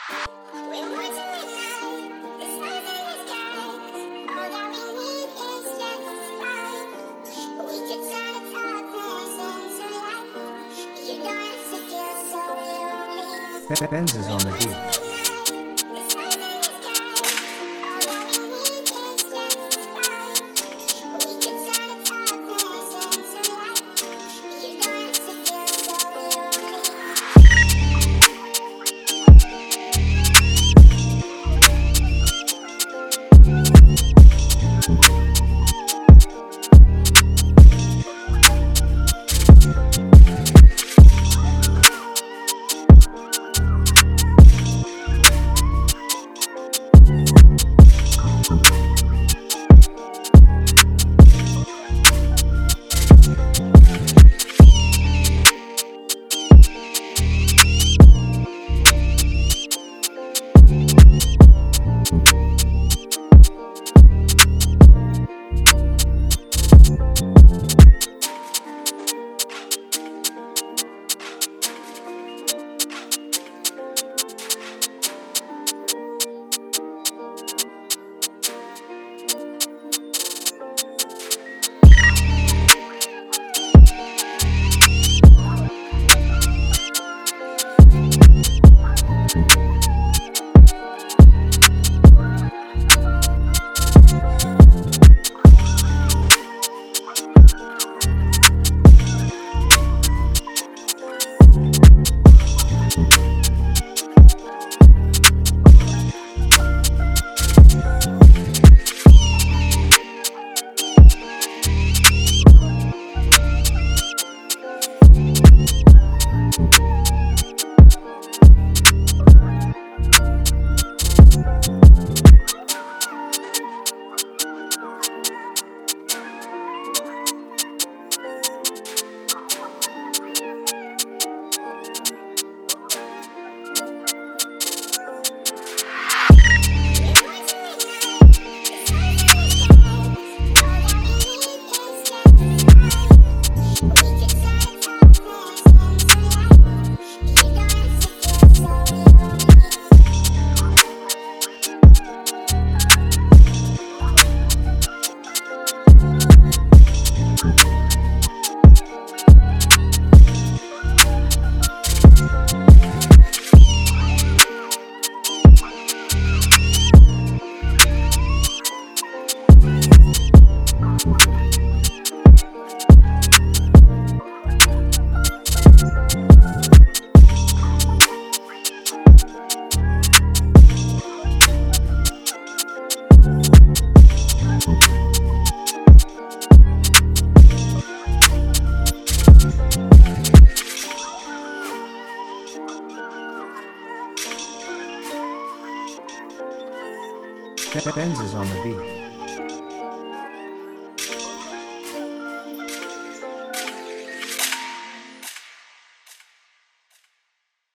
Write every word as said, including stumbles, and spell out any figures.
We're more than midnight, the stars in the sky. All that we need is just light. We could turn the darkness into light. You don't have to feel so lonely. Benz is on the beat. The stars in the sky. All that we need is just light. We could turn the darkness into light. You don't have to feel so lonely. Benz is on the beat.